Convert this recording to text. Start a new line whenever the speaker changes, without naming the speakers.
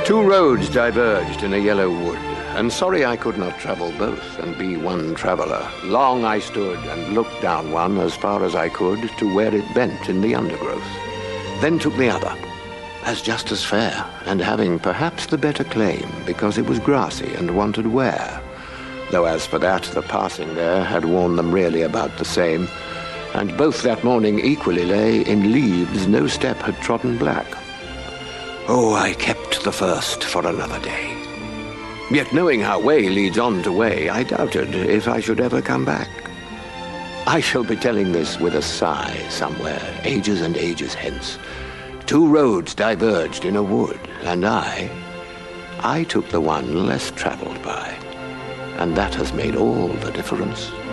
Two roads diverged in a yellow wood, and sorry I could not travel both and be one traveller. Long I stood and looked down one as far as I could to where it bent in the undergrowth. Then took the other, as just as fair, and having perhaps the better claim, because it was grassy and wanted wear. Though as for that, the passing there had worn them really about the same, and both that morning equally lay in leaves no step had trodden black. Oh, I kept the first for another day. Yet knowing how way leads on to way, I doubted if I should ever come back. I shall be telling this with a sigh somewhere, ages and ages hence. Two roads diverged in a wood, and I took the one less traveled by. And that has made all the difference.